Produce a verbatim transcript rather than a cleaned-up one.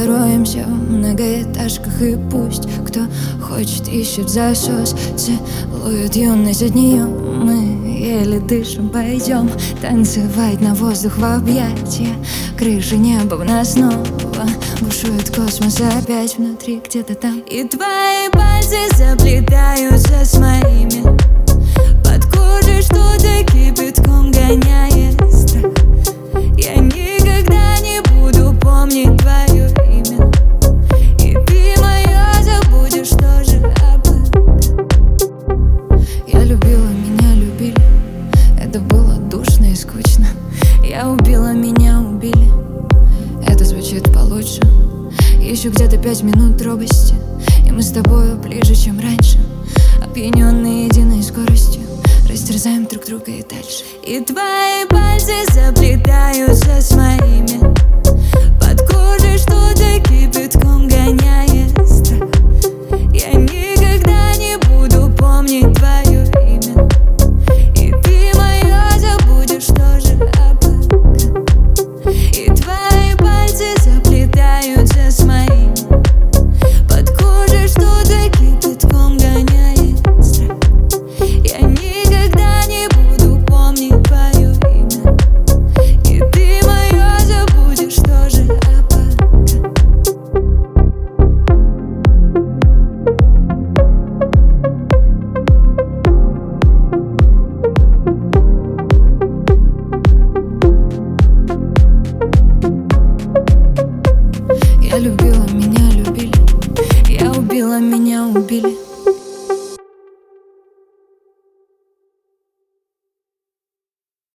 устроимся в многоэтажках, и пусть кто хочет ищет засос, целует юность, от нее мы еле дышим. Пойдем танцевать на воздух в объятия, крыши неба в нас снова бушует космос опять внутри, где-то там. И твои пальцы заплетаются с моими, под кожей что-то кипятком гоняет страх. Я никогда не буду помнить твое имя, и ты мое забудешь тоже об этом. Я любила, меня любили, это было душно и скучно. Я убила, меня убили, это звучит получше. Еще где-то пять минут робости, и мы с тобою ближе, чем раньше, опьяненные единой скоростью, растерзаем друг друга и дальше. И твои пальцы заплетаются с моими,